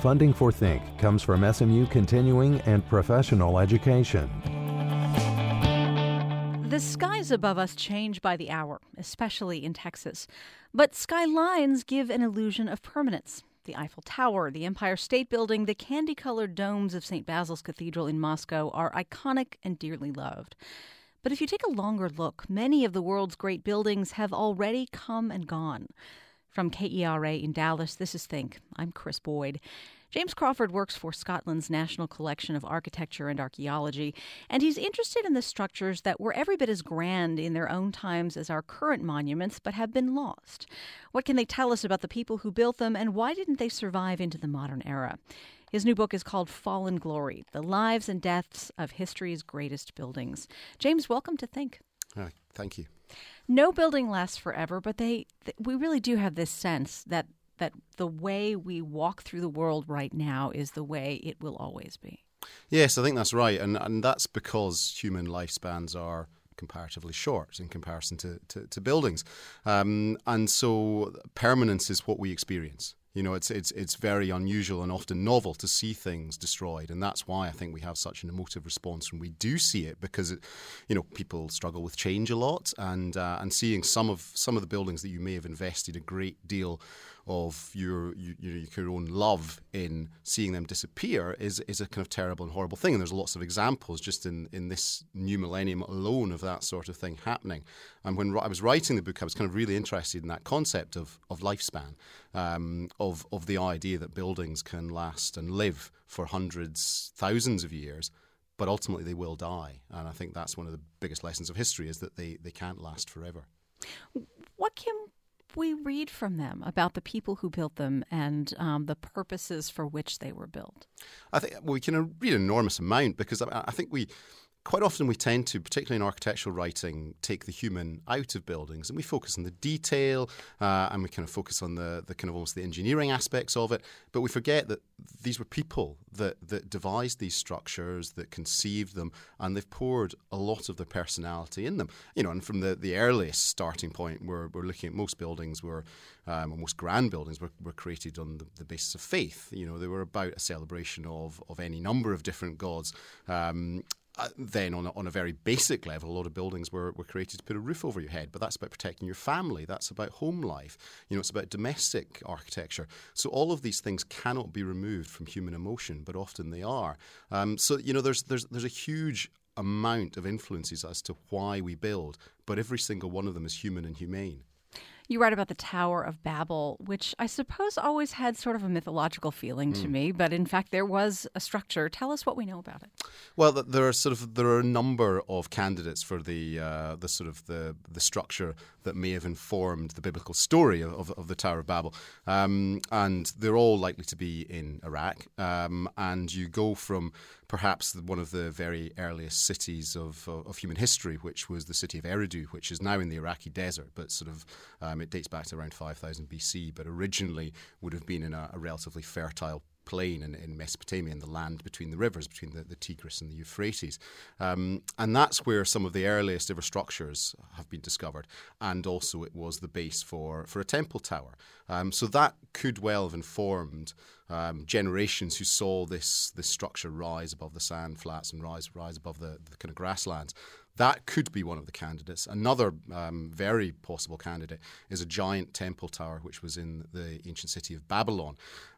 Funding for Think comes from SMU Continuing and Professional Education. The skies above us change by the hour, especially in Texas. But skylines give an illusion of permanence. The Eiffel Tower, the Empire State Building, the candy-colored domes of St. Basil's Cathedral in Moscow are iconic and dearly loved. But if you take a longer look, many of the world's great buildings have already come and gone. From KERA in Dallas, this is Think. I'm Chris Boyd. James Crawford works for Scotland's National Collection of Architecture and Archaeology, and he's interested in the structures that were every bit as grand in their own times as our current monuments, but have been lost. What can they tell us about the people who built them, and why didn't they survive into the modern era? His new book is called Fallen Glory: The Lives and Deaths of History's Greatest Buildings. James, welcome to Think. Thank you. No building lasts forever, but we really do have this sense that the way we walk through the world right now is the way it will always be. Yes, I think that's right. And that's because human lifespans are comparatively short in comparison to buildings. And so permanence is what we experience. You know, it's very unusual and often novel to see things destroyed, and that's why I think we have such an emotive response when we do see it, because people struggle with change a lot, and seeing some of the buildings that you may have invested a great deal of your own love in, seeing them disappear is a kind of terrible and horrible thing. And there's lots of examples just in this new millennium alone of that sort of thing happening. And when I was writing the book, I was kind of really interested in that concept of lifespan, of the idea that buildings can last and live for hundreds, thousands of years, but ultimately they will die. And I think that's one of the biggest lessons of history, is that they can't last forever. What can we read from them about the people who built them and the purposes for which they were built? I think we can read an enormous amount, because I think quite often we tend to, particularly in architectural writing, take the human out of buildings, and we focus on the detail, and we kind of focus on the kind of almost the engineering aspects of it. But we forget that these were people that devised these structures, that conceived them, and they've poured a lot of their personality in them. And from the earliest starting point, we're looking at most buildings or most grand buildings were created on the basis of faith. They were about a celebration of any number of different gods. Then on a very basic level, a lot of buildings were created to put a roof over your head, but that's about protecting your family. That's about home life. It's about domestic architecture. So all of these things cannot be removed from human emotion, but often they are. So there's a huge amount of influences as to why we build, but every single one of them is human and humane. You write about the Tower of Babel, which I suppose always had sort of a mythological feeling to me, but in fact there was a structure. Tell us what we know about it. Well, there are a number of candidates for the structure that may have informed the biblical story of the Tower of Babel, and they're all likely to be in Iraq. And you go from perhaps one of the very earliest cities of human history, which was the city of Eridu, which is now in the Iraqi desert, but it dates back to around 5000 BC, but originally would have been in a relatively fertile plain in Mesopotamia, in the land between the rivers, between the Tigris and the Euphrates. And that's where some of the earliest ever structures have been discovered. And also it was the base for a temple tower. So that could well have informed generations who saw this structure rise above the sand flats and rise above the kind of grasslands. That could be one of the candidates. Another very possible candidate is a giant temple tower which was in the ancient city of Babylon.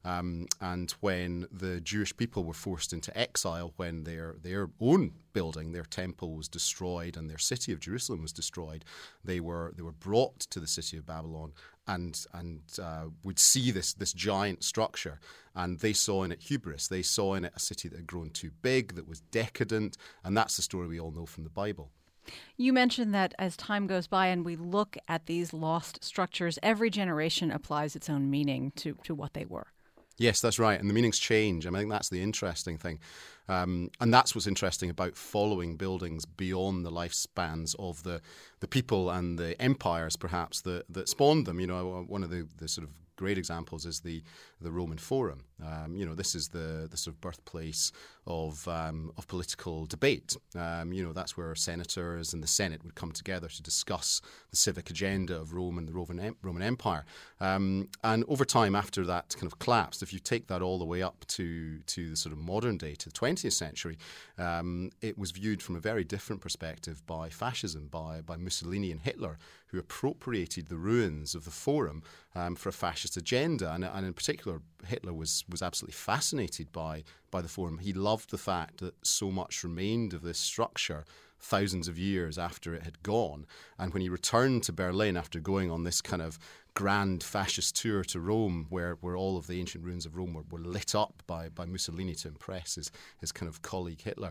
And when the Jewish people were forced into exile, when their own building, their temple was destroyed and their city of Jerusalem was destroyed, they were brought to the city of Babylon and would see this giant structure, and they saw in it hubris. They saw in it a city that had grown too big, that was decadent, and that's the story we all know from the Bible. You mentioned that as time goes by and we look at these lost structures, every generation applies its own meaning to what they were. Yes, that's right. And the meanings change. I think that's the interesting thing. And that's what's interesting about following buildings beyond the lifespans of the people and the empires, perhaps, that spawned them. One of the sort of great examples is the Roman Forum. This is the sort of birthplace of political debate. That's where senators and the Senate would come together to discuss the civic agenda of Rome and the Roman Empire. And over time, after that kind of collapsed, if you take that all the way up to the sort of modern day, to the 20th century, it was viewed from a very different perspective by fascism, by Mussolini and Hitler, who appropriated the ruins of the Forum for a fascist agenda. And in particular, Hitler was absolutely fascinated by the Forum. He loved the fact that so much remained of this structure thousands of years after it had gone. And when he returned to Berlin after going on this kind of grand fascist tour to Rome, where all of the ancient ruins of Rome were lit up by Mussolini to impress his kind of colleague Hitler,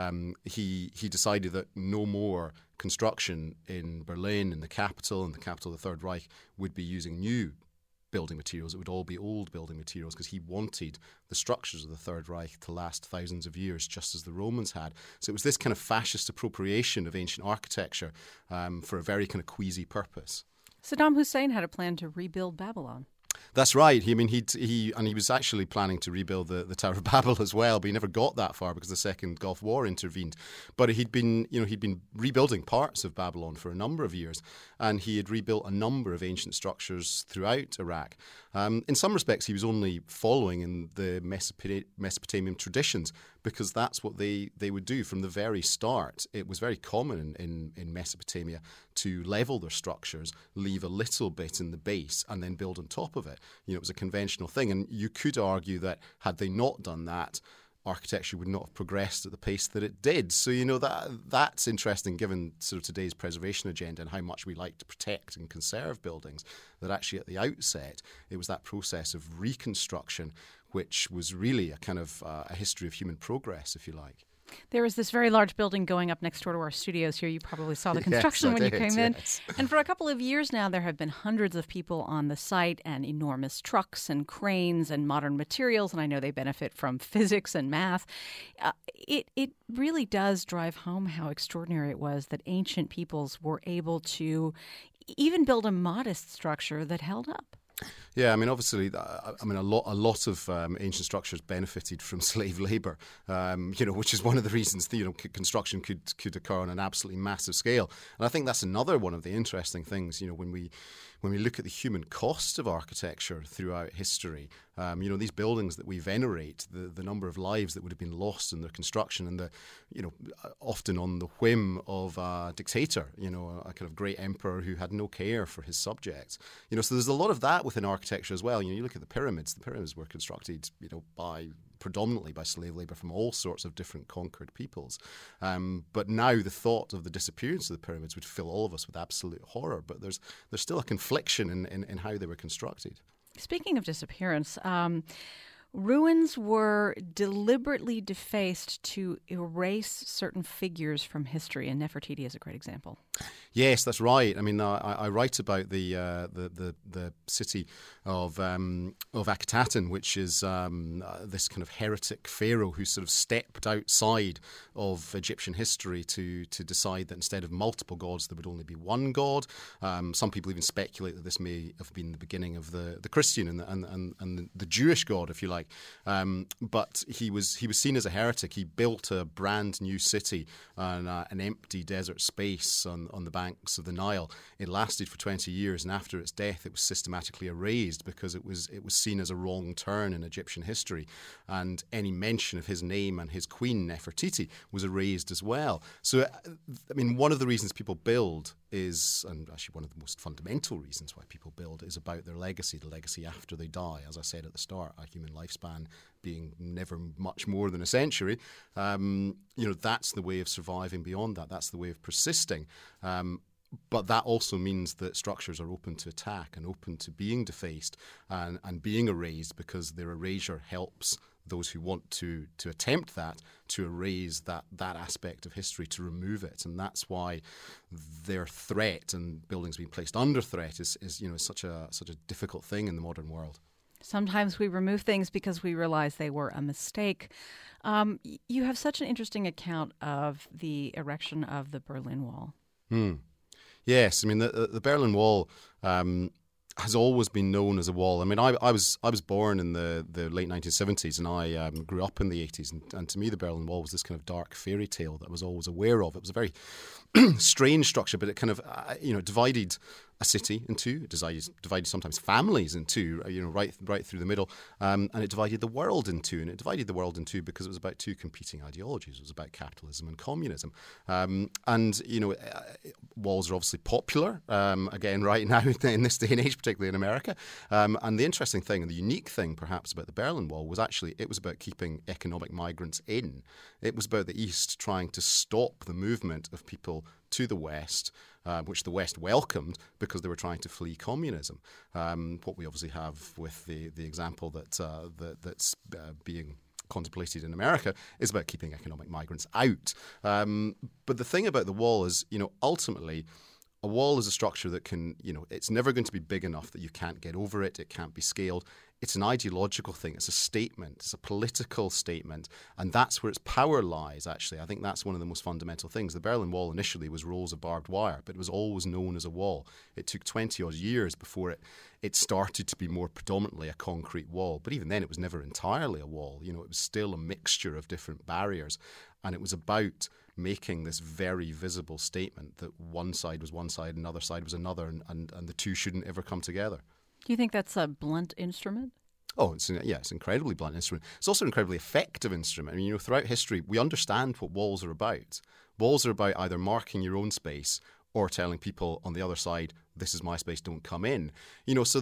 he decided that no more construction in Berlin, in the capital of the Third Reich, would be using new building materials. It would all be old building materials, because he wanted the structures of the Third Reich to last thousands of years, just as the Romans had. So it was this kind of fascist appropriation of ancient architecture for a very kind of queasy purpose. Saddam Hussein had a plan to rebuild Babylon. That's right. He was actually planning to rebuild the Tower of Babel as well, but he never got that far because the Second Gulf War intervened. But he'd been rebuilding parts of Babylon for a number of years, and he had rebuilt a number of ancient structures throughout Iraq. In some respects, he was only following in the Mesopotamian traditions, because that's what they would do from the very start. It was very common in Mesopotamia to level their structures, leave a little bit in the base, and then build on top of it. It was a conventional thing. And you could argue that had they not done that, architecture would not have progressed at the pace that it did. So, that's interesting, given sort of today's preservation agenda and how much we like to protect and conserve buildings, that actually at the outset, it was that process of reconstruction which was really a kind of a history of human progress, if you like. There was this very large building going up next door to our studios here. You probably saw the construction when you came in. And for a couple of years now, there have been hundreds of people on the site, and enormous trucks and cranes and modern materials. And I know they benefit from physics and math. It really does drive home how extraordinary it was that ancient peoples were able to even build a modest structure that held up. Yeah, obviously, a lot of ancient structures benefited from slave labor, which is one of the reasons construction could occur on an absolutely massive scale. And I think that's another one of the interesting things, when we look at the human cost of architecture throughout history. These buildings that we venerate, the number of lives that would have been lost in their construction, and often on the whim of a dictator, a kind of great emperor who had no care for his subjects. So there's a lot of that within architecture as well. You look at the pyramids. The pyramids were constructed, predominantly by slave labor from all sorts of different conquered peoples. But now the thought of the disappearance of the pyramids would fill all of us with absolute horror. But there's still a confliction in how they were constructed. Speaking of disappearance, ruins were deliberately defaced to erase certain figures from history, and Nefertiti is a great example. Yes, that's right. I write about the city of Akhetaten, which is this kind of heretic pharaoh who sort of stepped outside of Egyptian history to decide that instead of multiple gods, there would only be one god. Some people even speculate that this may have been the beginning of the Christian and the Jewish god, if you like. But he was seen as a heretic. He built a brand new city on an empty desert space on the banks of the Nile. It lasted for 20 years, and after its death, it was systematically erased because it was seen as a wrong turn in Egyptian history, and any mention of his name and his queen Nefertiti was erased as well. So, one of the reasons people build is, and actually one of the most fundamental reasons why people build, is about their legacy, the legacy after they die. As I said at the start, a human lifespan being never much more than a century. That's the way of surviving beyond that. That's the way of persisting. But that also means that structures are open to attack and open to being defaced and being erased, because their erasure helps those who want to attempt that to erase that aspect of history, to remove it. And that's why their threat and buildings being placed under threat is such a difficult thing in the modern world. Sometimes we remove things because we realize they were a mistake. You have such an interesting account of the erection of the Berlin Wall. Yes, the Berlin Wall has always been known as a wall. I mean, I was born in the late 1970s, and I grew up in the 80s, and to me the Berlin Wall was this kind of dark fairy tale that I was always aware of. It was a very strange structure, but it kind of divided a city in two. It divided sometimes families in two, right through the middle, and it divided the world in two. And it divided the world in two because it was about two competing ideologies. It was about capitalism and communism. Walls are obviously popular again right now in this day and age, particularly in America. And the interesting thing, and the unique thing perhaps about the Berlin Wall, was actually it was about keeping economic migrants in. It was about the East trying to stop the movement of people to the West, which the West welcomed because they were trying to flee communism. What we obviously have with the example that's being contemplated in America is about keeping economic migrants out. But the thing about the wall is, ultimately, a wall is a structure that can, it's never going to be big enough that you can't get over it. It can't be scaled. It's an ideological thing. It's a statement. It's a political statement. And that's where its power lies, actually. I think that's one of the most fundamental things. The Berlin Wall initially was rows of barbed wire, but it was always known as a wall. It took 20-odd years before it started to be more predominantly a concrete wall. But even then, it was never entirely a wall. It was still a mixture of different barriers. And it was about making this very visible statement that one side was one side, another side was another, and the two shouldn't ever come together. Do you think that's a blunt instrument? Oh, it's an incredibly blunt instrument. It's also an incredibly effective instrument. I mean, throughout history, we understand what walls are about. Walls are about either marking your own space or telling people on the other side, this is my space, don't come in. So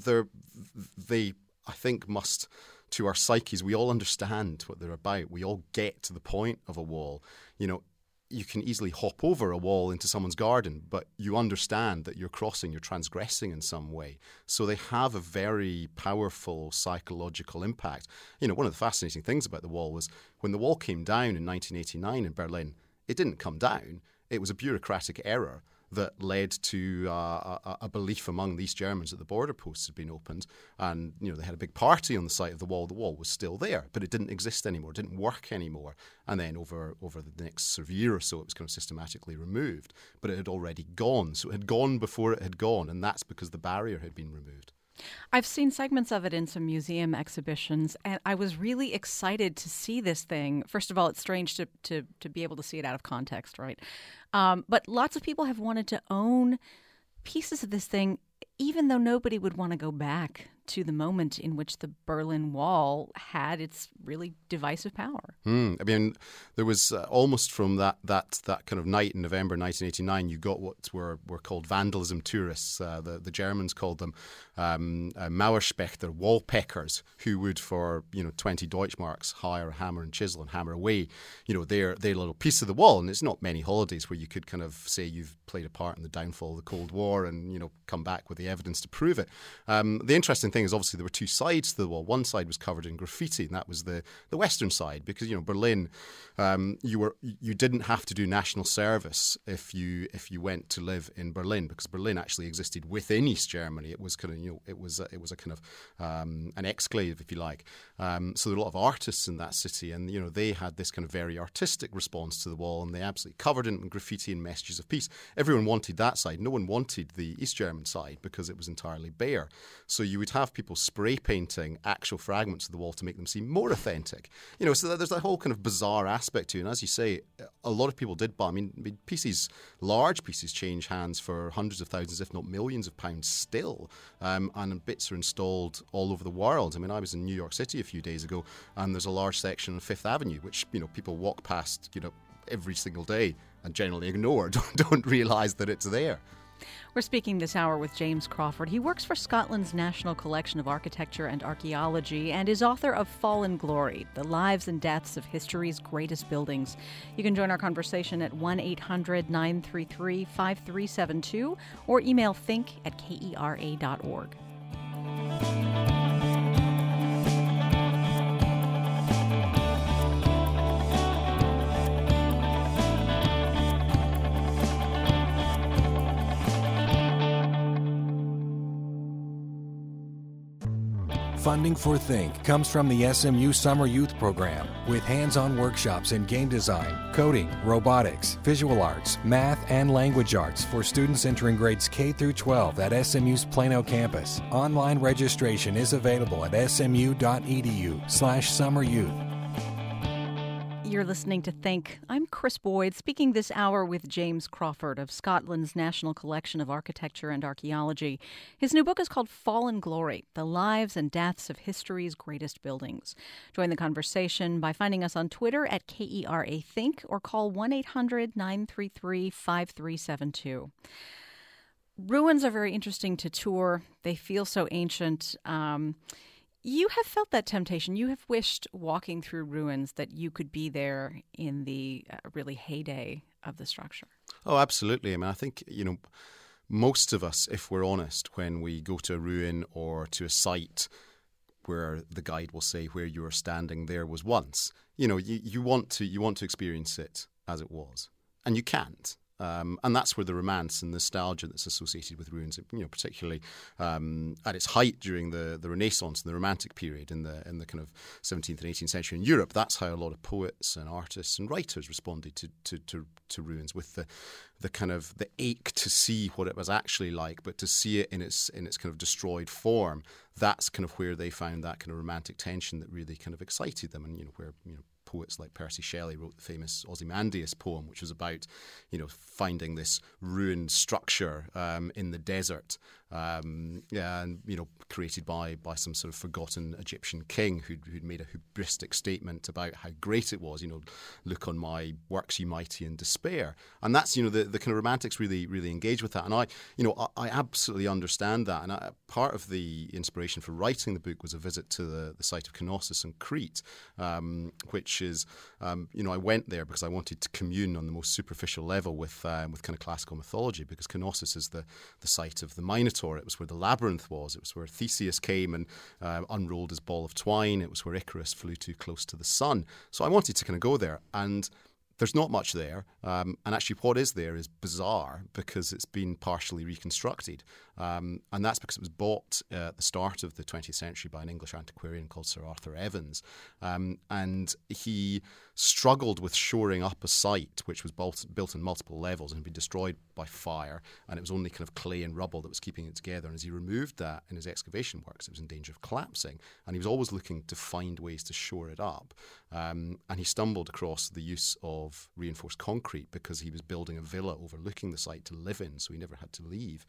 they, I think, must, to our psyches, we all understand what they're about. We all get to the point of a wall. You can easily hop over a wall into someone's garden, but you understand that you're transgressing in some way. So they have a very powerful psychological impact. One of the fascinating things about the wall was when the wall came down in 1989 in Berlin, it didn't come down. It was a bureaucratic error that led to a belief among the East Germans that the border posts had been opened, and they had a big party on the site of the wall. The wall was still there, but it didn't exist anymore, it didn't work anymore. And then over the next sort of year or so, it was kind of systematically removed, but it had already gone. So it had gone before it had gone, and that's because the barrier had been removed. I've seen segments of it in some museum exhibitions, and I was really excited to see this thing. First of all, it's strange to be able to see it out of context, right? But lots of people have wanted to own pieces of this thing, even though nobody would want to go back to the moment in which the Berlin Wall had its really divisive power. I mean, there was almost from that kind of night in November 1989, you got what were called vandalism tourists. The Germans called them Mauerspächter, wallpeckers, who would for 20 Deutschmarks hire a hammer and chisel and hammer away their little piece of the wall. And it's not many holidays where you could kind of say you've played a part in the downfall of the Cold War and come back with the evidence to prove it. The interesting thing is obviously there were two sides to the wall. One side was covered in graffiti, and that was the western side, because Berlin, you didn't have to do national service if you went to live in Berlin, because Berlin actually existed within East Germany. It was kind of it was a kind of an exclave, if you like. So there were a lot of artists in that city, and they had this kind of very artistic response to the wall, and they absolutely covered it in graffiti and messages of peace. Everyone wanted that side. No one wanted the East German side because it was entirely bare. So you would have people spray painting actual fragments of the wall to make them seem more authentic. So there's that whole kind of bizarre aspect to it. And as you say, a lot of people did buy. I mean, large pieces change hands for hundreds of thousands, if not millions of pounds still. And bits are installed all over the world. I mean, I was in New York City a few days ago, and there's a large section of Fifth Avenue, which, people walk past, every single day and generally ignore, don't realise that it's there. We're speaking this hour with James Crawford. He works for Scotland's National Collection of Architecture and Archaeology and is author of Fallen Glory, The Lives and Deaths of History's Greatest Buildings. You can join our conversation at 1-800-933-5372 or email think@kera.org. Funding for Think comes from the SMU Summer Youth Program with hands-on workshops in game design, coding, robotics, visual arts, math, and language arts for students entering grades K through 12 at SMU's Plano campus. Online registration is available at smu.edu/summeryouth. You're listening to Think. I'm Chris Boyd, speaking this hour with James Crawford of Scotland's National Collection of Architecture and Archaeology. His new book is called Fallen Glory, The Lives and Deaths of History's Greatest Buildings. Join the conversation by finding us on Twitter at KERA Think or call 1-800-933-5372. Ruins are very interesting to tour. They feel so ancient. You have felt that temptation. You have wished walking through ruins that you could be there in the really heyday of the structure. Oh, absolutely. I mean, I think, most of us, if we're honest, when we go to a ruin or to a site where the guide will say where you are standing there was once, you want to experience it as it was, and you can't. And that's where the romance and nostalgia that's associated with ruins, particularly at its height during the Renaissance and the Romantic period in the kind of 17th and 18th century in Europe. That's how a lot of poets and artists and writers responded to ruins, with the kind of the ache to see what it was actually like, but to see it in its kind of destroyed form. That's kind of where they found that kind of romantic tension that really kind of excited them, and where poets like Percy Shelley wrote the famous Ozymandias poem, which was about, finding this ruined structure in the desert, created by some sort of forgotten Egyptian king who'd made a hubristic statement about how great it was. Look on my works, ye mighty, in despair. And that's, the kind of romantics really, really engage with that. And I absolutely understand that. And part of the inspiration for writing the book was a visit to the site of Knossos in Crete, which is, I went there because I wanted to commune on the most superficial level with kind of classical mythology, because Knossos is the site of the Minotaur. It was where the labyrinth was. It was where Theseus came and unrolled his ball of twine. It was where Icarus flew too close to the sun. So I wanted to kind of go there, and there's not much there. And actually what is there is bizarre because it's been partially reconstructed. And that's because it was bought at the start of the 20th century by an English antiquarian called Sir Arthur Evans. And he struggled with shoring up a site which was built on multiple levels and had been destroyed by fire, and it was only kind of clay and rubble that was keeping it together. And as he removed that in his excavation works, it was in danger of collapsing, and he was always looking to find ways to shore it up. And he stumbled across the use of reinforced concrete because he was building a villa overlooking the site to live in, so he never had to leave.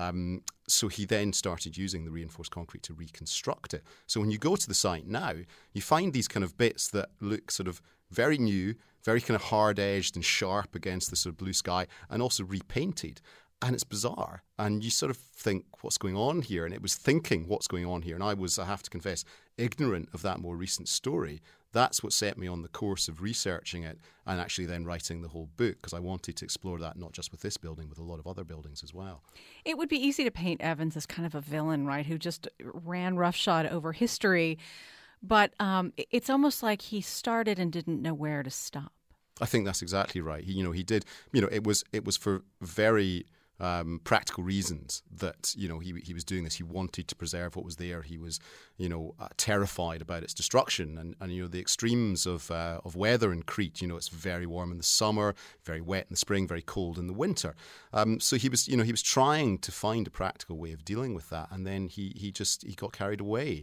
So he then started using the reinforced concrete to reconstruct it. So when you go to the site now, you find these kind of bits that look sort of very new, very kind of hard-edged and sharp against the sort of blue sky, and also repainted. And it's bizarre. And you sort of think, what's going on here? And it was thinking, what's going on here? And I have to confess, ignorant of that more recent story. That's what set me on the course of researching it and actually then writing the whole book, because I wanted to explore that not just with this building, with a lot of other buildings as well. It would be easy to paint Evans as kind of a villain, right, who just ran roughshod over history. But it's almost like he started and didn't know where to stop. I think that's exactly right. He did. It was for very practical reasons that he was doing this. He wanted to preserve what was there. He was terrified about its destruction, and the extremes of weather in Crete. It's very warm in the summer, very wet in the spring, very cold in the winter. So he was trying to find a practical way of dealing with that, and then he got carried away.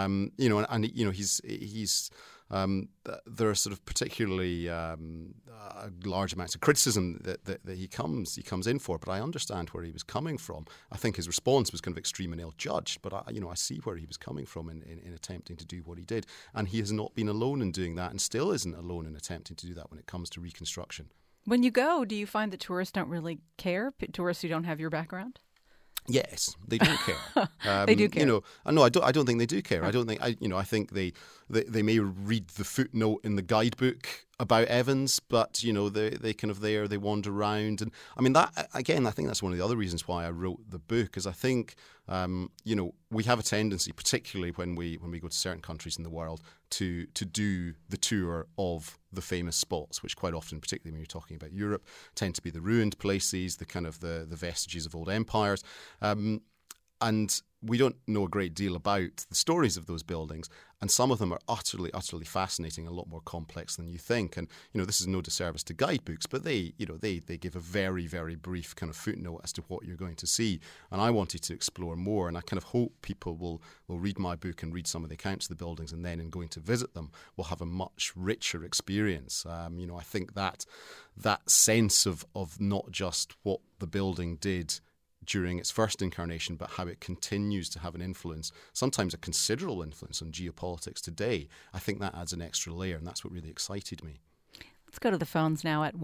There are sort of particularly large amounts of criticism that he comes in for, but I understand where he was coming from. I think his response was kind of extreme and ill-judged, but I see where he was coming from in attempting to do what he did, and he has not been alone in doing that, and still isn't alone in attempting to do that when it comes to reconstruction. When you go, do you find that tourists don't really care? Tourists who don't have your background? Yes, they do care. They do care. No, I don't think they do care. I don't think. I think they may read the footnote in the guidebook about Evans, but they kind of they wander around, and I mean that again. I think that's one of the other reasons why I wrote the book, is I think we have a tendency, particularly when we go to certain countries in the world, to do the tour of the famous spots, which quite often, particularly when you're talking about Europe, tend to be the ruined places, the kind of the vestiges of old empires. And we don't know a great deal about the stories of those buildings, and some of them are utterly, utterly fascinating, a lot more complex than you think. And this is no disservice to guidebooks, but they give a very, very brief kind of footnote as to what you're going to see. And I wanted to explore more, and I kind of hope people will read my book and read some of the accounts of the buildings, and then in going to visit them, will have a much richer experience. I think that sense of not just what the building did during its first incarnation, but how it continues to have an influence, sometimes a considerable influence on geopolitics today. I think that adds an extra layer, and that's what really excited me. Let's go to the phones now at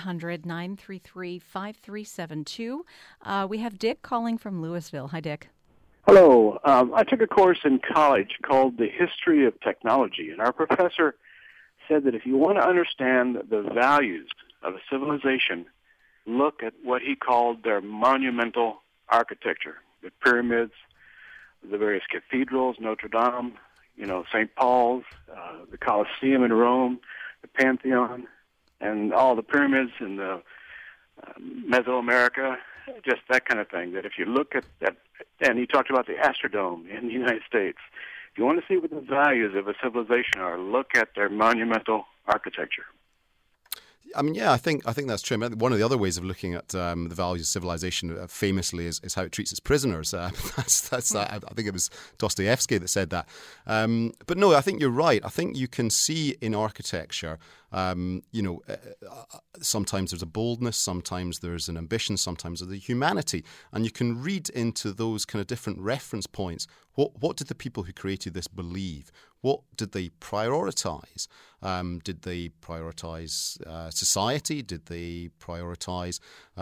1-800-933-5372. We have Dick calling from Louisville. Hi, Dick. Hello. I took a course in college called The History of Technology, and our professor said that if you want to understand the values of a civilization, look at what he called their monumental architecture, the pyramids, the various cathedrals, Notre Dame, St. Paul's, the Colosseum in Rome, the Pantheon, and all the pyramids in the Mesoamerica, just that kind of thing. That if you look at that, and he talked about the Astrodome in the United States. If you want to see what the values of a civilization are, look at their monumental architecture. I mean, yeah, I think that's true. I mean, one of the other ways of looking at the values of civilization, famously, is how it treats its prisoners. I think it was Dostoevsky that said that. But no, I think you're right. I think you can see in architecture, sometimes there's a boldness, sometimes there's an ambition, sometimes there's a humanity, and you can read into those kind of different reference points. What did the people who created this believe? What did they prioritize? Did they prioritize society? Did they prioritize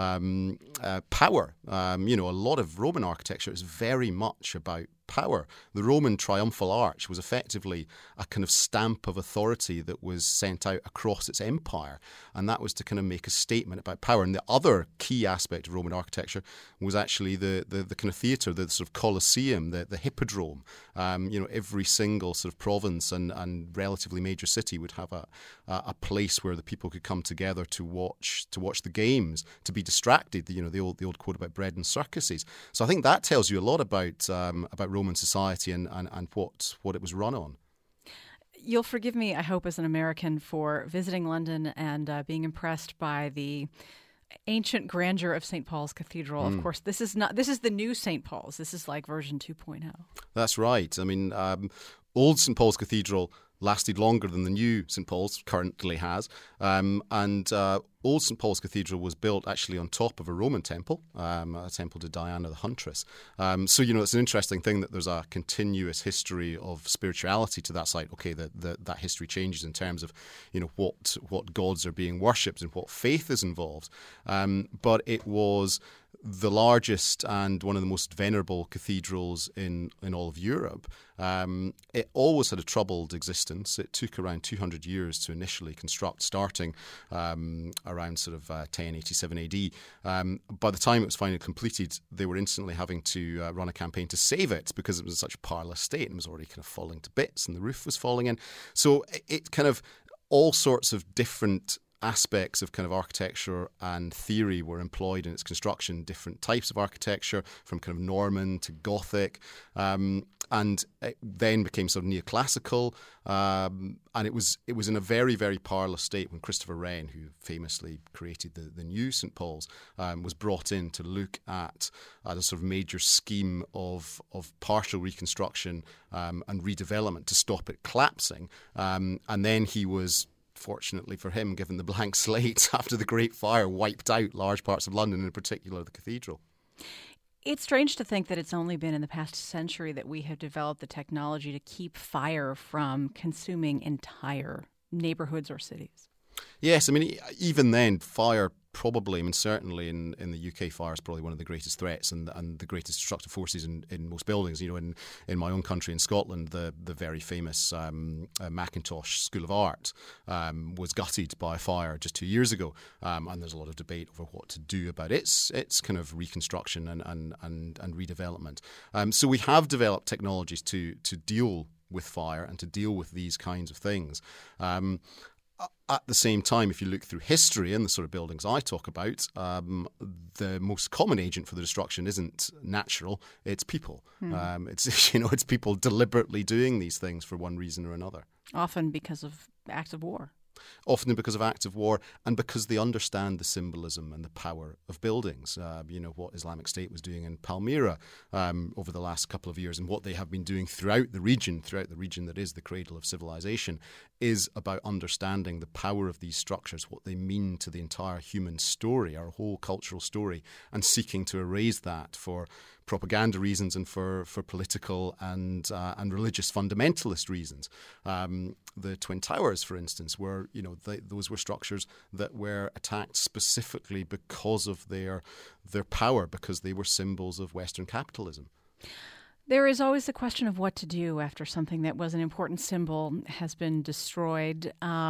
power? A lot of Roman architecture is very much about power. The Roman triumphal arch was effectively a kind of stamp of authority that was sent out across its empire, and that was to kind of make a statement about power. And the other key aspect of Roman architecture was actually the kind of theatre, the sort of Colosseum, the hippodrome. Every single sort of province and relatively major city would have a place where the people could come together to watch the games, to be distracted. The old quote about bread and circuses. So I think that tells you a lot about Roman society and what it was run on. You'll forgive me, I hope, as an American, for visiting London and being impressed by the ancient grandeur of St. Paul's Cathedral. Of course, this is the new St. Paul's. This is like version 2.0. That's right. I mean, old St. Paul's Cathedral lasted longer than the new St. Paul's currently has. Old St. Paul's Cathedral was built actually on top of a Roman temple, a temple to Diana the Huntress. It's an interesting thing that there's a continuous history of spirituality to that site. Okay, that history changes in terms of, what gods are being worshipped and what faith is involved. But it was the largest and one of the most venerable cathedrals in all of Europe. It always had a troubled existence. It took around 200 years to initially construct, starting around sort of 1087 AD. By the time it was finally completed, they were instantly having to run a campaign to save it because it was in such a parlous state and was already kind of falling to bits and the roof was falling in. So it kind of all sorts of different aspects of kind of architecture and theory were employed in its construction, different types of architecture from kind of Norman to Gothic, and it then became sort of neoclassical, and it was in a very, very parlous state when Christopher Wren, who famously created the new St. Paul's, was brought in to look at a sort of major scheme of partial reconstruction and redevelopment to stop it collapsing, and then he was, fortunately for him, given the blank slate after the Great Fire wiped out large parts of London, in particular the cathedral. It's strange to think that it's only been in the past century that we have developed the technology to keep fire from consuming entire neighborhoods or cities. Yes, I mean, even then, fire probably, I mean, certainly in the UK, fire is probably one of the greatest threats and the greatest destructive forces in most buildings. In my own country, in Scotland, the very famous Mackintosh School of Art was gutted by a fire just 2 years ago, and there's a lot of debate over what to do about its kind of reconstruction and redevelopment. So we have developed technologies to deal with fire and to deal with these kinds of things. At the same time, if you look through history and the sort of buildings I talk about, the most common agent for the destruction isn't natural; it's people. It's people deliberately doing these things for one reason or another. Often because of acts of war. Often because of acts of war and because they understand the symbolism and the power of buildings. What Islamic State was doing in Palmyra over the last couple of years and what they have been doing throughout the region that is the cradle of civilization, is about understanding the power of these structures, what they mean to the entire human story, our whole cultural story, and seeking to erase that for propaganda reasons and for political and religious fundamentalist reasons. The Twin Towers, for instance, were those were structures that were attacked specifically because of their power, because they were symbols of Western capitalism. There is always the question of what to do after something that was an important symbol has been destroyed.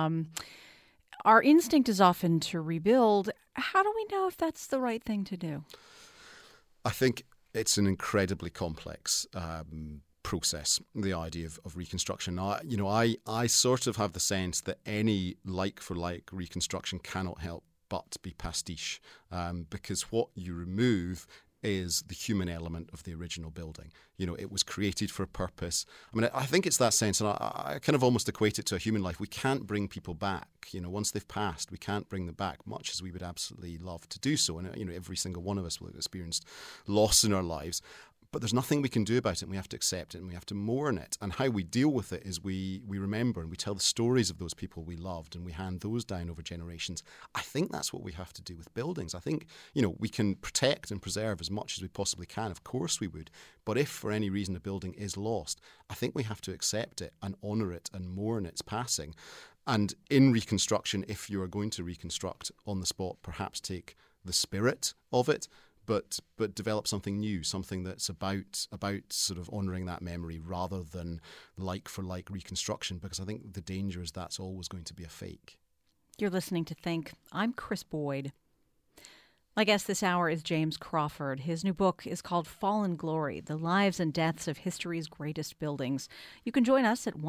Our instinct is often to rebuild. How do we know if that's the right thing to do? I think it's an incredibly complex process, the idea of reconstruction. I sort of have the sense that any like-for-like reconstruction cannot help but be pastiche, because what you remove is the human element of the original building. It was created for a purpose. I mean, I think it's that sense, and I kind of almost equate it to a human life. We can't bring people back. Once they've passed, we can't bring them back, much as we would absolutely love to do so. And, every single one of us will have experienced loss in our lives. But there's nothing we can do about it, and we have to accept it, and we have to mourn it. And how we deal with it is we remember and we tell the stories of those people we loved, and we hand those down over generations. I think that's what we have to do with buildings. I think, we can protect and preserve as much as we possibly can. Of course we would. But if for any reason a building is lost, I think we have to accept it and honour it and mourn its passing. And in reconstruction, if you are going to reconstruct on the spot, perhaps take the spirit of it, but develop something new, something that's about sort of honouring that memory rather than like-for-like reconstruction, because I think the danger is that's always going to be a fake. You're listening to Think. I'm Chris Boyd. My guest this hour is James Crawford. His new book is called Fallen Glory, The Lives and Deaths of History's Greatest Buildings. You can join us at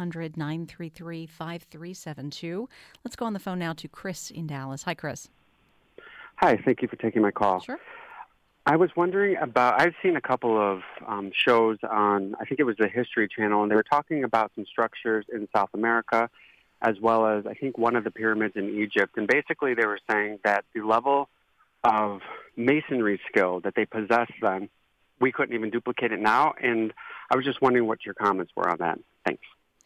1-800-933-5372. Let's go on the phone now to Chris in Dallas. Hi, Chris. Hi, thank you for taking my call. Sure. I was wondering I've seen a couple of shows on, I think it was the History Channel, and they were talking about some structures in South America, as well as I think one of the pyramids in Egypt. And basically they were saying that the level of masonry skill that they possessed then, we couldn't even duplicate it now. And I was just wondering what your comments were on that. Thanks.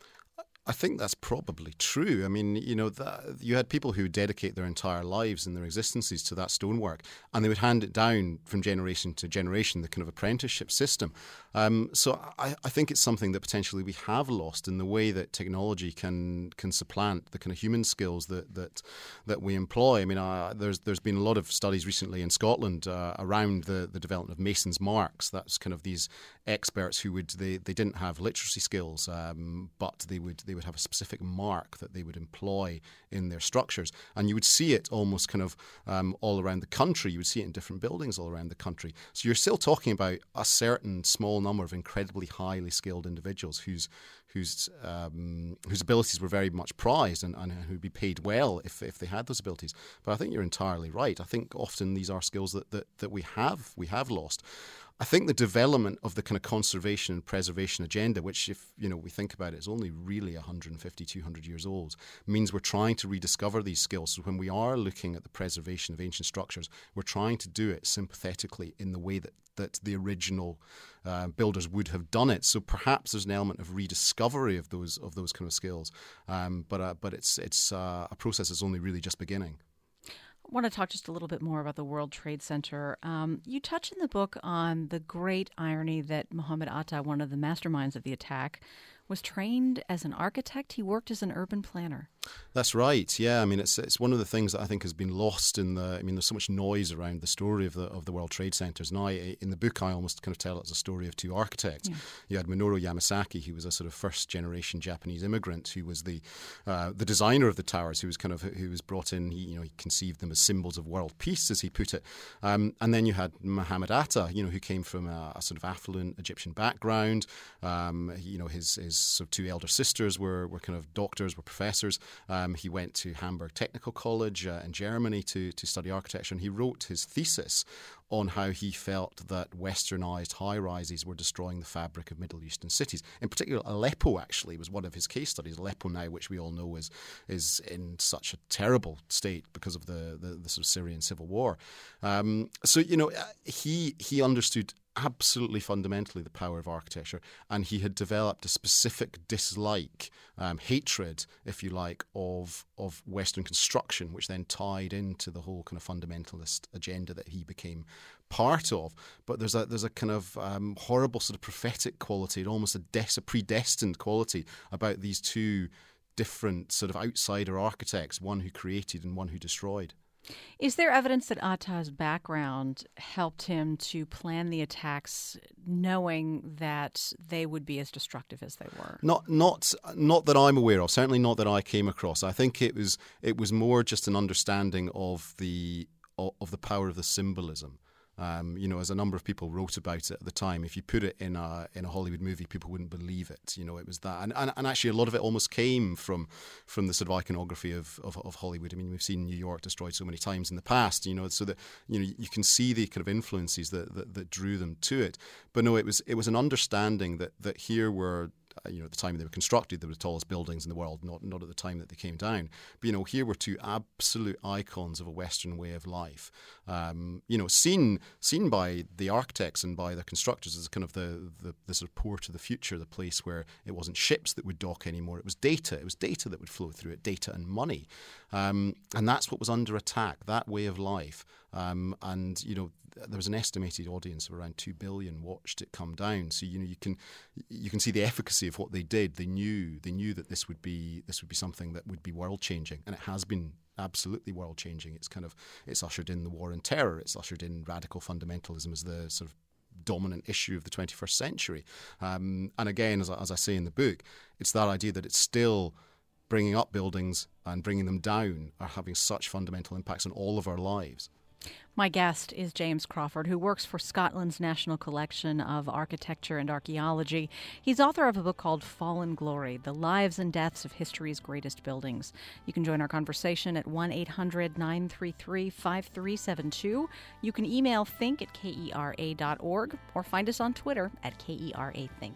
I think that's probably true. I mean, you had people who dedicate their entire lives and their existences to that stonework, and they would hand it down from generation to generation, the kind of apprenticeship system. So I think it's something that potentially we have lost in the way that technology can supplant the kind of human skills that we employ. I mean, there's been a lot of studies recently in Scotland around the development of masons' marks. That's kind of these experts who they didn't have literacy skills, but they would have a specific mark that they would employ in their structures. And you would see it almost kind of all around the country. You would see it in different buildings all around the country. So you're still talking about a certain small number of incredibly highly skilled individuals whose abilities were very much prized and who would be paid well if they had those abilities. But I think you're entirely right. I think often these are skills that we have lost. I think the development of the kind of conservation and preservation agenda, which if we think about it is only really 150, 200 years old, means we're trying to rediscover these skills. So when we are looking at the preservation of ancient structures, we're trying to do it sympathetically in the way that the original builders would have done it. So perhaps there's an element of rediscovery of those kind of skills, but it's a process that's only really just beginning. I want to talk just a little bit more about the World Trade Center. You touch in the book on the great irony that Mohammed Atta, one of the masterminds of the attack, was trained as an architect. He worked as an urban planner. That's right. Yeah, I mean, it's one of the things that I think has been lost in there's so much noise around the story of the World Trade Centers. Now, in the book, I almost kind of tell it as a story of two architects. Yeah. You had Minoru Yamasaki, who was a sort of first generation Japanese immigrant, who was the designer of the towers, who was brought in. He conceived them as symbols of world peace, as he put it. And then you had Mohammed Atta, who came from a sort of affluent Egyptian background. His sort of two elder sisters were kind of doctors, were professors. He went to Hamburg Technical College in Germany to study architecture, and he wrote his thesis on how he felt that westernized high-rises were destroying the fabric of Middle Eastern cities. In particular, Aleppo actually was one of his case studies. Aleppo now, which we all know is in such a terrible state because of the sort of Syrian civil war. So, he understood absolutely fundamentally the power of architecture, and he had developed a specific dislike, hatred, if you like, of Western construction, which then tied into the whole kind of fundamentalist agenda that he became part of. But there's a kind of horrible sort of prophetic quality, almost a predestined quality about these two different sort of outsider architects, one who created and one who destroyed. Is there evidence that Atta's background helped him to plan the attacks, knowing that they would be as destructive as they were? Not that I'm aware of. Certainly not that I came across. I think it was more just an understanding of the power of the symbolism. As a number of people wrote about it at the time, if you put it in a Hollywood movie, people wouldn't believe it. It was that, and actually a lot of it almost came from the sort of iconography of Hollywood. I mean, we've seen New York destroyed so many times in the past, so that you can see the kind of influences that drew them to it. But no, it was an understanding that here were. At the time they were constructed, they were the tallest buildings in the world, not at the time that they came down. But, here were two absolute icons of a Western way of life. Seen by the architects and by the constructors as kind of the sort of port of the future, the place where it wasn't ships that would dock anymore. It was data. It was data that would flow through it, data and money. And that's what was under attack, that way of life. There was an estimated audience of around 2 billion watched it come down. So you can see the efficacy of what they did. They knew that this would be something that would be world changing, and it has been absolutely world changing. It's ushered in the war on terror. It's ushered in radical fundamentalism as the sort of dominant issue of the 21st century. And again, as I say in the book, it's that idea that it's still bringing up buildings and bringing them down are having such fundamental impacts on all of our lives. My guest is James Crawford, who works for Scotland's National Collection of Architecture and Archaeology. He's author of a book called Fallen Glory, The Lives and Deaths of History's Greatest Buildings. You can join our conversation at 1-800-933-5372. You can email think@kera.org or find us on Twitter @KERAthink.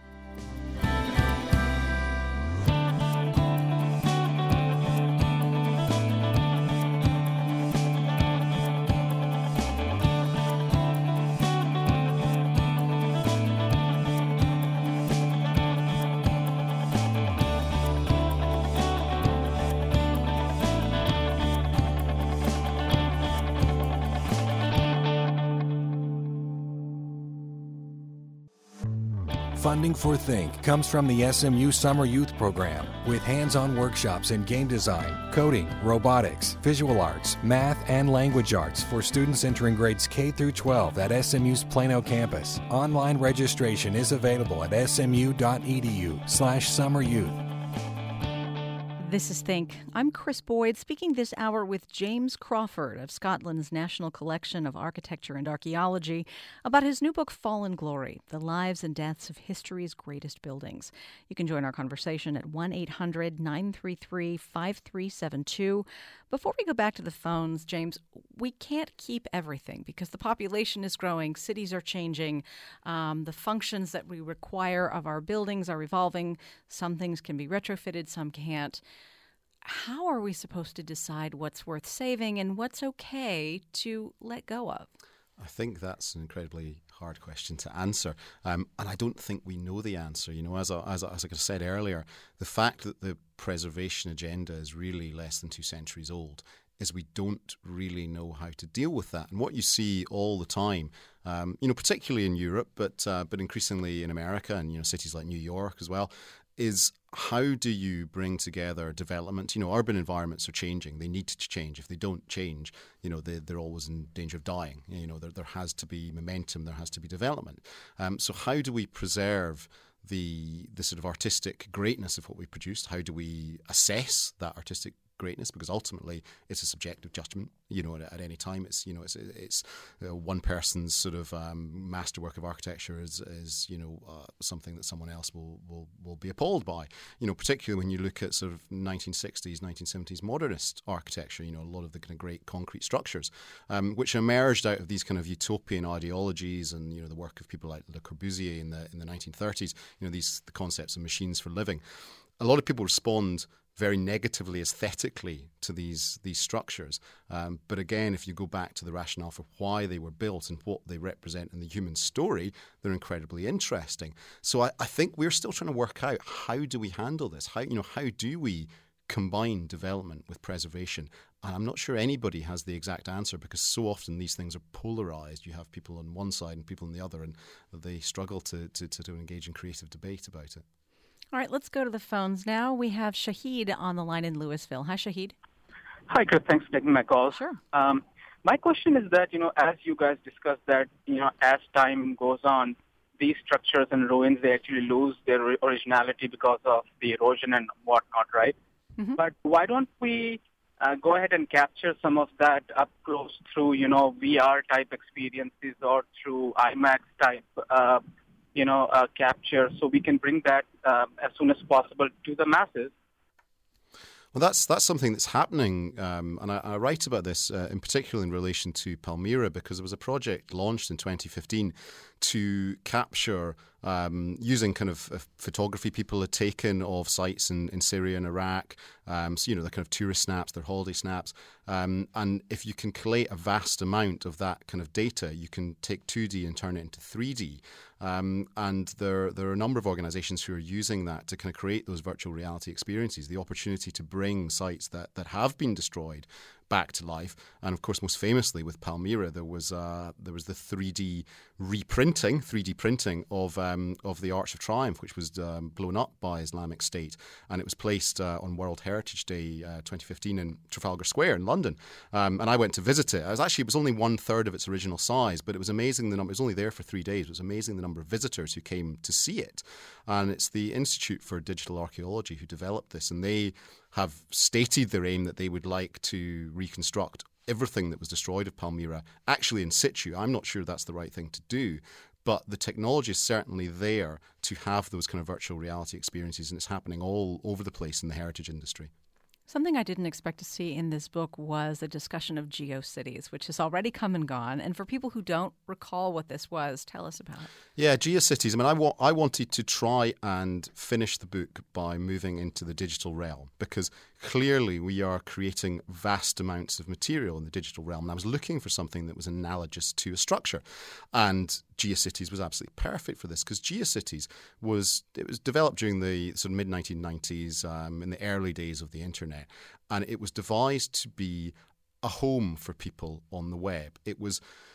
Funding for Think comes from the SMU Summer Youth Program, with hands-on workshops in game design, coding, robotics, visual arts, math, and language arts for students entering grades K through 12 at SMU's Plano campus. Online registration is available at smu.edu/summeryouth. This is Think. I'm Chris Boyd, speaking this hour with James Crawford of Scotland's National Collection of Architecture and Archaeology about his new book, Fallen Glory, The Lives and Deaths of History's Greatest Buildings. You can join our conversation at 1-800-933-5372. Before we go back to the phones, James, we can't keep everything because the population is growing, cities are changing, the functions that we require of our buildings are evolving. Some things can be retrofitted, some can't. How are we supposed to decide what's worth saving and what's okay to let go of? I think that's an incredibly hard question to answer, and I don't think we know the answer. As I said earlier, the fact that the preservation agenda is really less than 2 centuries old is we don't really know how to deal with that. And what you see all the time, particularly in Europe, but increasingly in America and cities like New York as well, is how do you bring together development? Urban environments are changing. They need to change. If they don't change, they're always in danger of dying. There has to be momentum. There has to be development. So how do we preserve the sort of artistic greatness of what we've produced? How do we assess that artistic greatness, because ultimately it's a subjective judgment. At any time, it's one person's sort of masterwork of architecture is something that someone else will be appalled by. Particularly when you look at sort of 1960s, 1970s modernist architecture. A lot of the kind of great concrete structures, which emerged out of these kind of utopian ideologies, and the work of people like Le Corbusier in the 1930s. The concepts of machines for living. A lot of people respond very negatively aesthetically to these structures. But again, if you go back to the rationale for why they were built and what they represent in the human story, they're incredibly interesting. So I think we're still trying to work out, how do we handle this? How do we combine development with preservation? And I'm not sure anybody has the exact answer, because so often these things are polarized. You have people on one side and people on the other, and they struggle to engage in creative debate about it. All right, let's go to the phones now. We have Shahid on the line in Louisville. Hi, Shahid. Hi, Chris. Thanks for taking my call. Sure. My question is that, as you guys discussed that, as time goes on, these structures and ruins, they actually lose their originality because of the erosion and whatnot, right? Mm-hmm. But why don't we go ahead and capture some of that up close through, VR-type experiences or through IMAX-type capture, so we can bring that as soon as possible to the masses? Well, that's something that's happening, and I write about this in particular in relation to Palmyra, because there was a project launched in 2015 to capture, using kind of photography people had taken of sites in Syria and Iraq, so, the kind of tourist snaps, their holiday snaps, and if you can collate a vast amount of that kind of data, you can take 2D and turn it into 3D. And there are a number of organizations who are using that to kind of create those virtual reality experiences, the opportunity to bring sites that have been destroyed back to life. And of course, most famously with Palmyra, there was the 3D printing of the Arch of Triumph, which was blown up by Islamic State, and it was placed on World Heritage Day 2015 in Trafalgar Square in London. And I went to visit it. It was only 1/3 of its original size, but it was amazing the number. It was only there for 3 days. It was amazing the number of visitors who came to see it. And it's the Institute for Digital Archaeology who developed this, and they have stated their aim that they would like to reconstruct everything that was destroyed of Palmyra, actually in situ. I'm not sure that's the right thing to do, but the technology is certainly there to have those kind of virtual reality experiences, and it's happening all over the place in the heritage industry. Something I didn't expect to see in this book was a discussion of GeoCities, which has already come and gone. And for people who don't recall what this was, tell us about it. Yeah, GeoCities. I mean, I wanted to try and finish the book by moving into the digital realm, because clearly we are creating vast amounts of material in the digital realm. And I was looking for something that was analogous to a structure. And GeoCities was absolutely perfect for this, because GeoCities was developed during the sort of mid-1990s, in the early days of the internet. And it was devised to be a home for people on the web. It was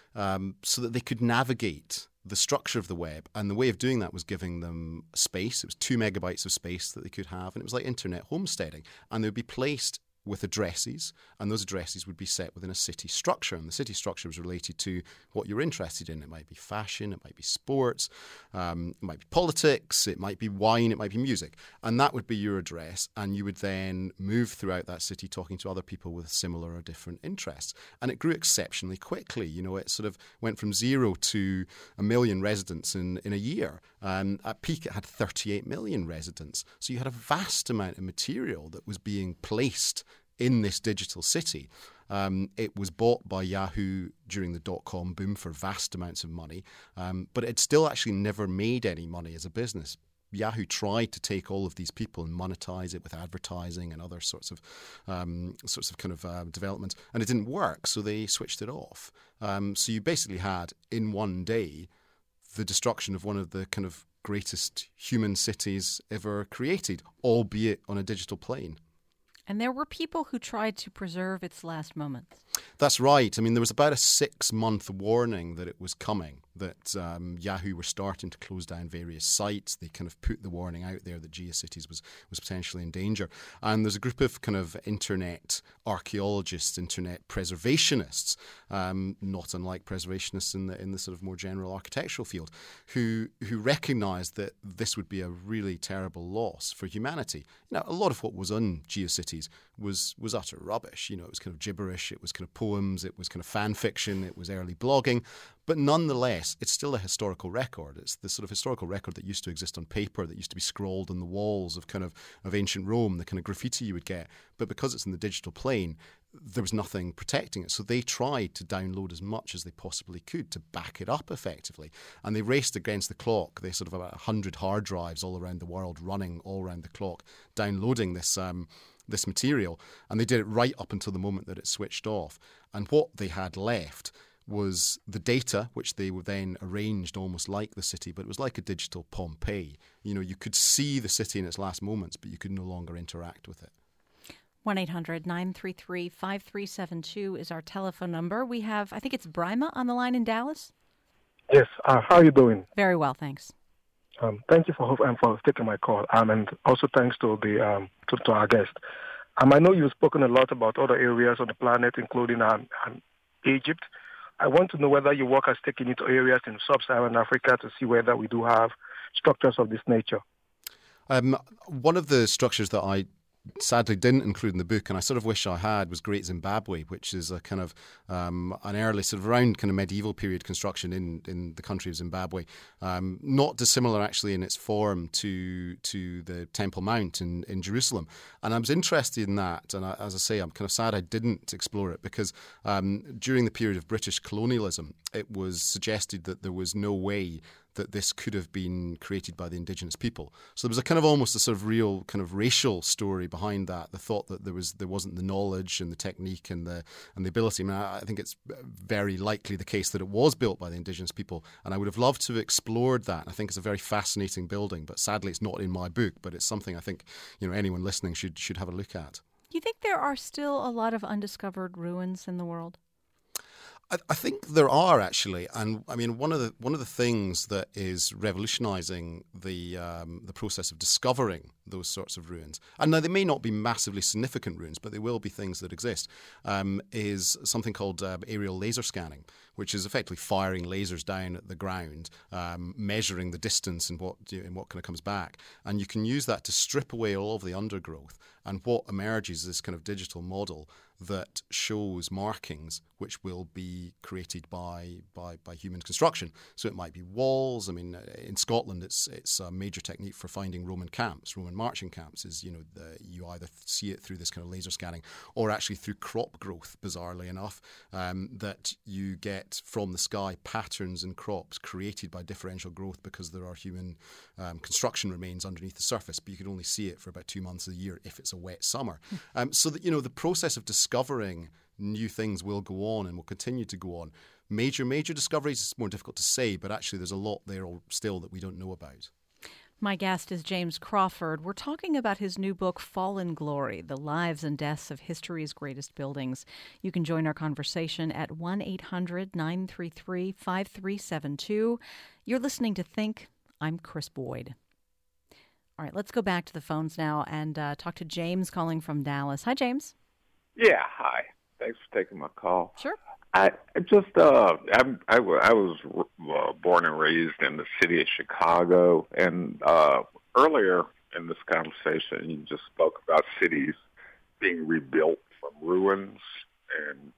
so that they could navigate the structure of the web, and the way of doing that was giving them space. It was 2 megabytes of space that they could have, and it was like internet homesteading, and they would be placed with addresses, and those addresses would be set within a city structure, and the city structure was related to what you're interested in. It might be fashion, it might be sports, it might be politics, it might be wine, it might be music, and that would be your address, and you would then move throughout that city talking to other people with similar or different interests. And it grew exceptionally quickly. It sort of went from 0 to 1 million residents in a year. At peak, it had 38 million residents. So you had a vast amount of material that was being placed in this digital city. It was bought by Yahoo during the dot-com boom for vast amounts of money, but it still actually never made any money as a business. Yahoo tried to take all of these people and monetize it with advertising and other sorts of developments, and it didn't work, so they switched it off. So you basically had, in one day, the destruction of one of the kind of greatest human cities ever created, albeit on a digital plane. And there were people who tried to preserve its last moments. That's right. I mean, there was about a 6-month warning that it was coming. that Yahoo were starting to close down various sites. They kind of put the warning out there that GeoCities was potentially in danger. And there's a group of kind of internet archaeologists, internet preservationists, not unlike preservationists in the sort of more general architectural field, who recognised that this would be a really terrible loss for humanity. Now, a lot of what was on GeoCities was utter rubbish. It was kind of gibberish, it was kind of poems, it was kind of fan fiction, it was early blogging. But nonetheless, it's still a historical record. It's the sort of historical record that used to exist on paper, that used to be scrawled on the walls of ancient Rome, the kind of graffiti you would get. But because it's in the digital plane, there was nothing protecting it. So they tried to download as much as they possibly could to back it up effectively. And they raced against the clock. They sort of about 100 hard drives all around the world running all around the clock, downloading this material. And they did it right up until the moment that it switched off. And what they had left was the data, which they were then arranged almost like the city, but it was like a digital Pompeii. You could see the city in its last moments, but you could no longer interact with it. 1-800-933-5372 is our telephone number. We have, I think it's Brima on the line in Dallas. Yes. How are you doing? Very well, thanks. Thank you for taking my call, and also thanks to the to our guest. I know you've spoken a lot about other areas on the planet, including Egypt. I want to know whether your work has taken you to areas in sub-Saharan Africa to see whether we do have structures of this nature. One of the structures that I sadly didn't include in the book, and I sort of wish I had, was Great Zimbabwe, which is a kind of an early sort of around kind of medieval period construction in the country of Zimbabwe. Not dissimilar actually in its form to the Temple Mount in Jerusalem. And I was interested in that, and as I say, I'm kind of sad I didn't explore it because during the period of British colonialism, it was suggested that there was no way that this could have been created by the indigenous people. So there was a kind of almost a sort of real kind of racial story behind that. The thought that there wasn't the knowledge and the technique and the ability. I mean, I think it's very likely the case that it was built by the indigenous people, and I would have loved to have explored that. I think it's a very fascinating building, but sadly it's not in my book. But it's something I think anyone listening should have a look at. Do you think there are still a lot of undiscovered ruins in the world? I think there are actually, and I mean one of the things that is revolutionising the process of discovering those sorts of ruins, and now they may not be massively significant ruins, but they will be things that exist, is something called aerial laser scanning, which is effectively firing lasers down at the ground, measuring the distance and what kind of comes back, and you can use that to strip away all of the undergrowth. And what emerges is this kind of digital model that shows markings which will be created by human construction. So it might be walls. I mean, in Scotland, it's a major technique for finding Roman camps, Roman marching camps. Is you either see it through this kind of laser scanning, or actually through crop growth. Bizarrely enough, that you get from the sky patterns in crops created by differential growth because there are human construction remains underneath the surface. But you can only see it for about 2 months a year if it's a wet summer. So that the process of discovering new things will go on and will continue to go on. Major discoveries is more difficult to say, but actually there's a lot there still that we don't know about. My guest is James Crawford. We're talking about his new book, Fallen Glory, The Lives and Deaths of History's Greatest Buildings. You can join our conversation at 1-800-933-5372. You're listening to Think. I'm Chris Boyd. All right, let's go back to the phones now and talk to James calling from Dallas. Hi, James. Yeah, hi. Thanks for taking my call. Sure. I was born and raised in the city of Chicago, and earlier in this conversation, you just spoke about cities being rebuilt from ruins and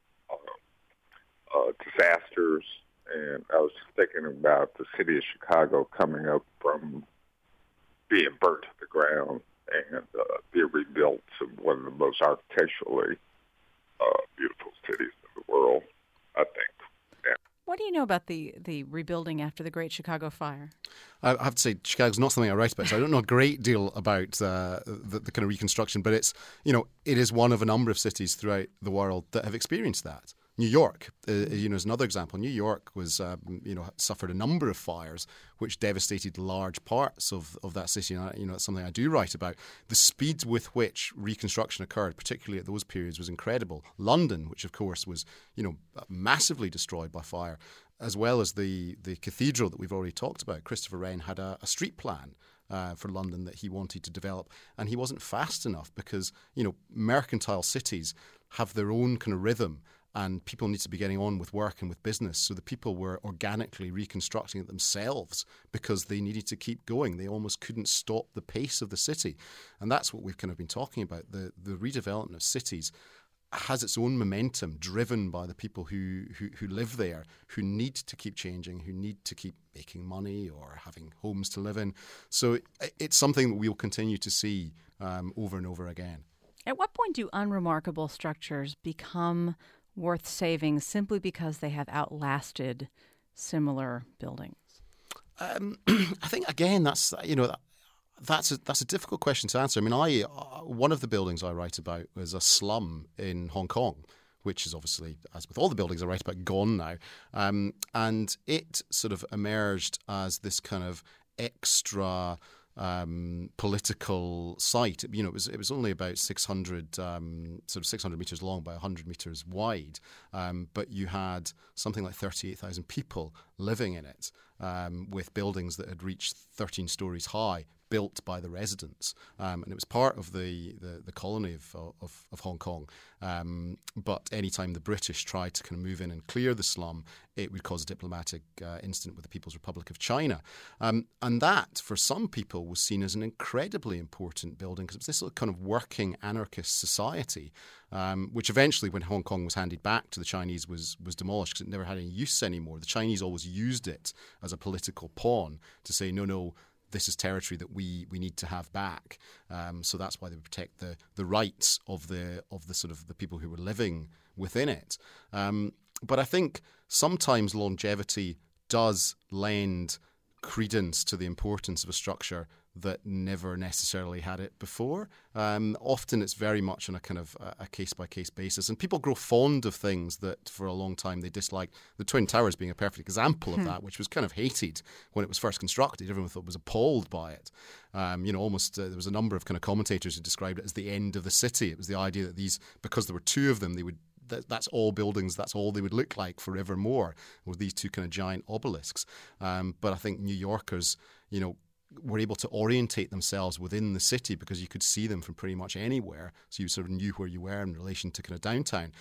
disasters, and I was just thinking about the city of Chicago coming up from being burnt to the ground and being rebuilt to one of the most architecturally beautiful cities in the world, I think. Yeah. What do you know about the rebuilding after the Great Chicago Fire? I have to say, Chicago's not something I write about, so I don't know a great deal about the kind of reconstruction, but it's, it is one of a number of cities throughout the world that have experienced that. New York, is another example. New York was, suffered a number of fires which devastated large parts of that city. And, it's something I do write about. The speed with which reconstruction occurred, particularly at those periods, was incredible. London, which of course was, massively destroyed by fire, as well as the cathedral that we've already talked about. Christopher Wren had a street plan for London that he wanted to develop, and he wasn't fast enough because, mercantile cities have their own kind of rhythm, and people need to be getting on with work and with business. So the people were organically reconstructing it themselves because they needed to keep going. They almost couldn't stop the pace of the city. And that's what we've kind of been talking about. The redevelopment of cities has its own momentum driven by the people who live there, who need to keep changing, who need to keep making money or having homes to live in. So it's something that we'll continue to see over and over again. At what point do unremarkable structures become worth saving simply because they have outlasted similar buildings? I think again that's a difficult question to answer. I mean, one of the buildings I write about was a slum in Hong Kong, which is obviously, as with all the buildings I write about, gone now, and it sort of emerged as this kind of extra political site. It was only about 600 meters long by 100 meters wide, but you had something like 38,000 people living in it, with buildings that had reached 13 stories high, built by the residents, and it was part of the colony of Hong Kong. But any time the British tried to kind of move in and clear the slum, it would cause a diplomatic incident with the People's Republic of China. And that, for some people, was seen as an incredibly important building because it was this kind of working anarchist society, which eventually, when Hong Kong was handed back to the Chinese, was demolished because it never had any use anymore. The Chinese always used it as a political pawn to say, no, this is territory that we need to have back. So that's why they would protect the rights of the sort of the people who were living within it. But I think sometimes longevity does lend credence to the importance of a structure that never necessarily had it before. Often it's very much on a kind of a case-by-case basis. And people grow fond of things that for a long time they dislike. The Twin Towers being a perfect example of that, which was kind of hated when it was first constructed. Everyone thought was appalled by it. Almost there was a number of kind of commentators who described it as the end of the city. It was the idea that because there were two of them, that's all buildings, that's all they would look like forevermore, with these two kind of giant obelisks. But I think New Yorkers, were able to orientate themselves within the city because you could see them from pretty much anywhere. So you sort of knew where you were in relation to kind of downtown.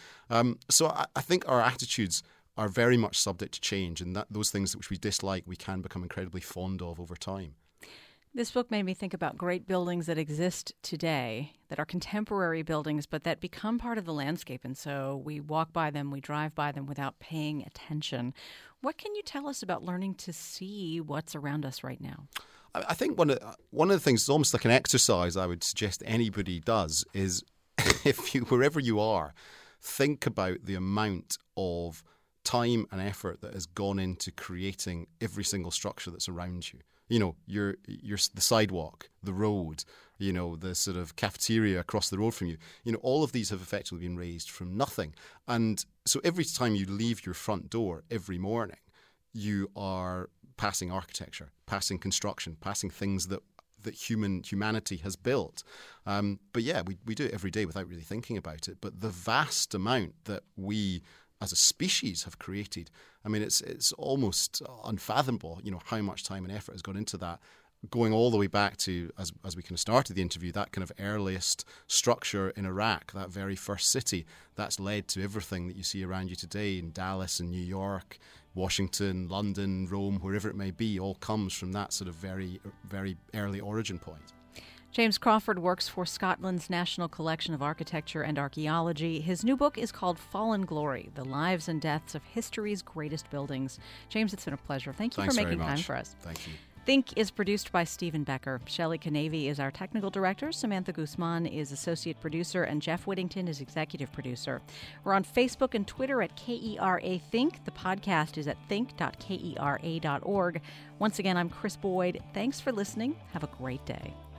So I think our attitudes are very much subject to change, and that those things which we dislike, we can become incredibly fond of over time. This book made me think about great buildings that exist today, that are contemporary buildings, but that become part of the landscape. And so we walk by them, we drive by them without paying attention. What can you tell us about learning to see what's around us right now? I think one of the things, it's almost like an exercise I would suggest anybody does, is wherever you are, think about the amount of time and effort that has gone into creating every single structure that's around you. Your the sidewalk, the road, the sort of cafeteria across the road from you. All of these have effectively been raised from nothing. And so every time you leave your front door every morning, you are passing architecture, passing construction, passing things that humanity has built. But yeah, we do it every day without really thinking about it. But the vast amount that we as a species have created, I mean, it's almost unfathomable, how much time and effort has gone into that, going all the way back to, as we kind of started the interview, that kind of earliest structure in Iraq, that very first city, that's led to everything that you see around you today in Dallas and New York, Washington, London, Rome, wherever it may be, all comes from that sort of very, very early origin point. James Crawford works for Scotland's National Collection of Architecture and Archaeology. His new book is called Fallen Glory, The Lives and Deaths of History's Greatest Buildings. James, it's been a pleasure. Thanks for making time for us. Thank you. Think is produced by Stephen Becker. Shelley Canavy is our technical director. Samantha Guzman is associate producer, and Jeff Whittington is executive producer. We're on Facebook and Twitter at KERA Think. The podcast is at think.kera.org. Once again, I'm Chris Boyd. Thanks for listening. Have a great day.